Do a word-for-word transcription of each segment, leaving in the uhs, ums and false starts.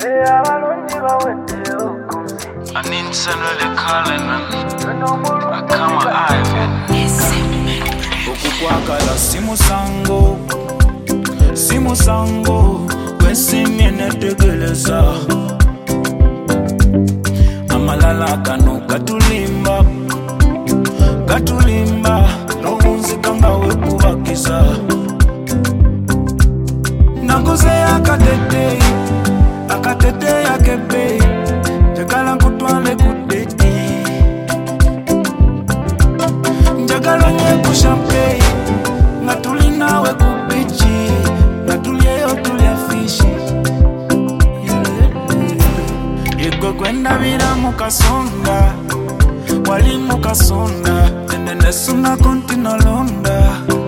I need to calling I come Ivan. Okukwakala simu sango, simu sango, kwesimye netegeleza. Amalala kano katulimba, katulimba, nomunzika nga wekubakiza. Naguze akatete, akatete akebe, njagala nkutwale kudeti. Njagala nye ku champagne, nga tuli nawe ku bichi, nga tulyeyo tulya fishi. Yego kwendabira mu kasonda, wali mu kasonda, ene nesuna kontina londa.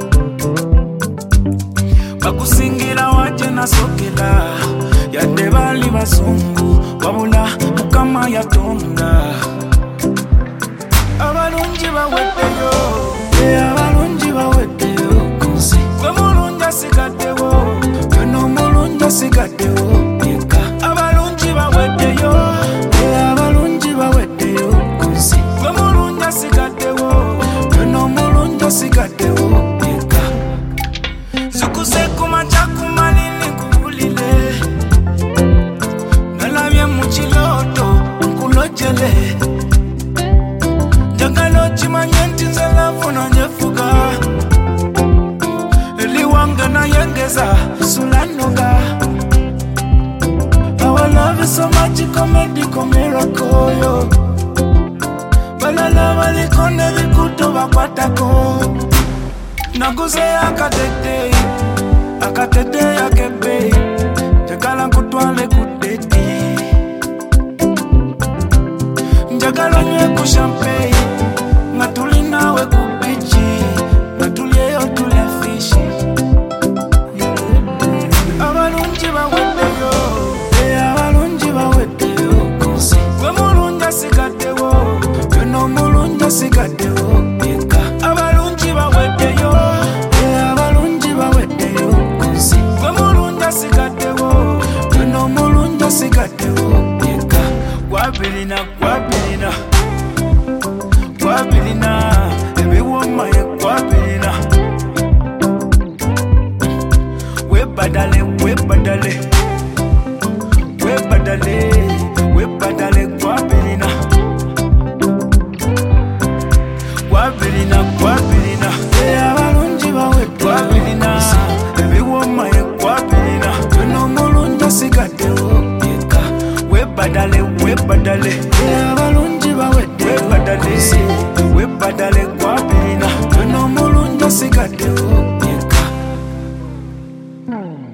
Bakusingira waje nasokela, yadde bali basungu, wabula mukama yatonda. Abalungi baweddeyo, abalungi baweddeyo kunsi. Gwe mulungi asigaddewo, yono mulungi asigaddewo yekka. Abalungi baweddeyo, abalungi baweddeyo kunsi. Gwe mulungi asigaddewo, yono mulungi asigaddewo yekka. Zikuze kumacha kumalini nkubulile, nalabye mu kiloto nkulojele. Njagala okimanye nti nze laavu nanjefuga, eri wange nayengeza sulanoga. Our love is so magical, medical miracle, yo. Balala baliko nebikuto bakwatako. Naguze akatete, akatete akebe, njagala nkutwale kudeti. Njagala nye ku champagne, nga tuli nawe ku bichi, nga tulyeyo tulya fishi. Abalungi baweddeyo, abalungi baweddeyo kunsi. Gwe mulungi asigaddewo, yono mulungi asigaddewo yekka. Abalungi baweddeyo, abalungi baweddeyo kunsi. Gwe mulungi asigaddewo, yono mulungi asigaddewo yekka. Gwabilina, gwabilina, gwabilina, ebiwoma ye gwabilina. Webadale, webadale, webadale, webadale, gwabilina. Gwabilina, gwabilina, abalungi bawedde gwabilina. Ebiwoma ye gwabilina, yono mulungi asigaddewo yekka. Webadale, webadale, abalungi bawedde webadale, webadale gwabilina, yono mulungi asigaddewo yekka.